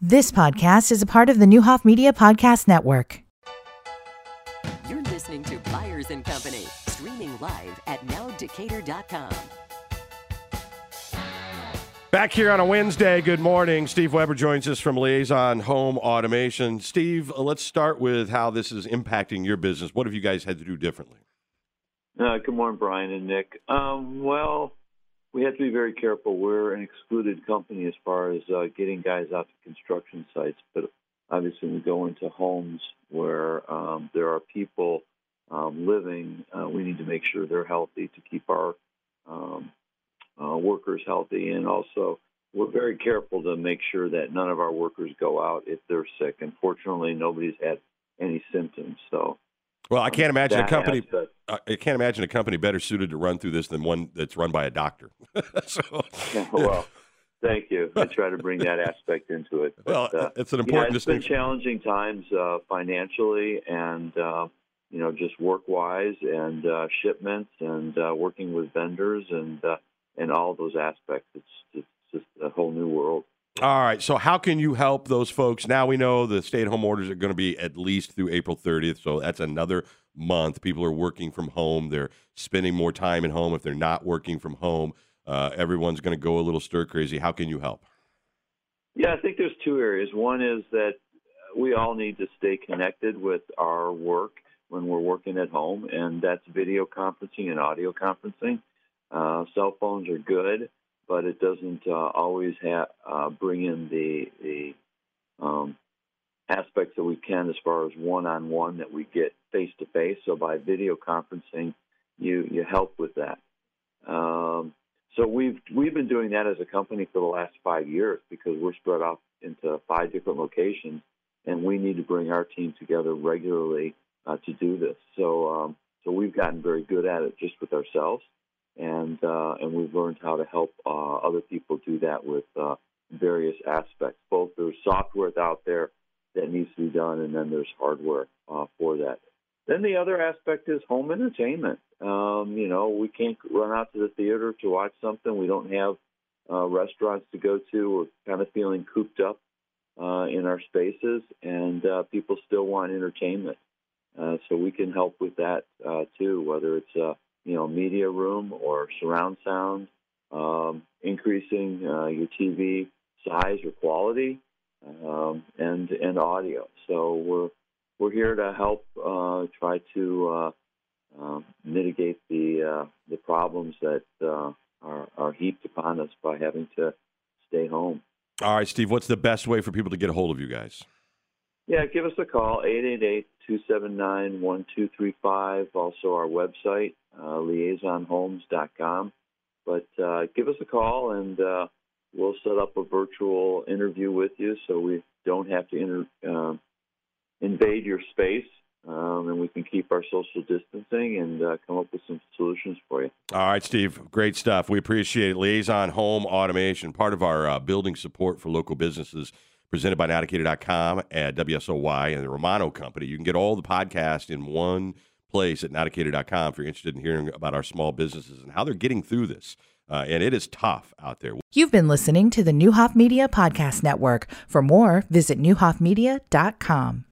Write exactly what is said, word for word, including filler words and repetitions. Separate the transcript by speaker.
Speaker 1: This podcast is a part of the Newhoff Media Podcast Network.
Speaker 2: You're listening to Byers and Company, streaming live at now decatur dot com.
Speaker 3: Back here on a Wednesday, good morning. Steve Weber joins us from Liaison Home Automation. Steve, let's start with how this is impacting your business. What have you guys had to do differently?
Speaker 4: Uh, good morning, Brian and Nick. Um, well, we have to be very careful. We're an excluded company as far as uh, getting guys out to construction sites, but obviously we go into homes where um, there are people um, living. Uh, we need to make sure they're healthy to keep our um, uh, workers healthy, and also we're very careful to make sure that none of our workers go out if they're sick. And fortunately, nobody's had any symptoms. So,
Speaker 3: well, I can't imagine a company.
Speaker 4: Aspect,
Speaker 3: I can't imagine a company better suited to run through this than one that's run by a doctor. so,
Speaker 4: yeah, well, thank you. I try to bring that aspect into it. But,
Speaker 3: well,
Speaker 4: uh,
Speaker 3: it's an important
Speaker 4: yeah, it's been
Speaker 3: distinction.
Speaker 4: challenging times uh, financially and, uh, you know, just work-wise and uh, shipments and uh, working with vendors and uh, and all those aspects. It's, it's just a whole new world.
Speaker 3: All right. So how can you help those folks? Now we know the stay-at-home orders are going to be at least through April thirtieth. So that's another month. People are working from home. They're spending more time at home. If they're not working from home, uh, everyone's going to go a little stir-crazy. How can you help?
Speaker 4: Yeah, I think there's two areas. One is that we all need to stay connected with our work when we're working at home, and that's video conferencing and audio conferencing. Uh, cell phones are good, but it doesn't uh, always ha- uh, bring in the, the um, aspects that we can as far as one-on-one that we get face-to-face. So by video conferencing, you, you help with that. Um, so we've we've been doing that as a company for the last five years because we're spread out into five different locations, and we need to bring our team together regularly uh, to do this. So um, so we've gotten very good at it just with ourselves. And uh, and we've learned how to help uh, other people do that with uh, various aspects. Both there's software out there that needs to be done, and then there's hardware uh, for that. Then the other aspect is home entertainment. Um, you know, we can't run out to the theater to watch something. We don't have uh, restaurants to go to. We're kind of feeling cooped up uh, in our spaces, and uh, people still want entertainment. Uh, so we can help with that uh, too, whether it's uh, you know, media room or surround sound, um, increasing uh, your T V size or quality, um, and and audio. So we're we're here to help uh, try to uh, uh, mitigate the uh, the problems that uh, are are heaped upon us by having to stay home.
Speaker 3: All right, Steve, what's the best way for people to get a hold of you guys?
Speaker 4: Yeah, give us a call, eight eight eight, two seven nine, one two three five. Also our website, uh, liaison homes dot com. But uh, give us a call, and uh, we'll set up a virtual interview with you so we don't have to inter- uh, invade your space, um, and we can keep our social distancing and uh, come up with some solutions for you.
Speaker 3: All right, Steve, great stuff. We appreciate it. Liaison Home Automation, part of our uh, building support for local businesses, presented by now decatur dot com at W S O Y and the Romano Company. You can get all the podcasts in one place at now decatur dot com if you're interested in hearing about our small businesses and how they're getting through this. Uh, and it is tough out there.
Speaker 1: You've been listening to the Newhoff Media Podcast Network. For more, visit newhoff media dot com.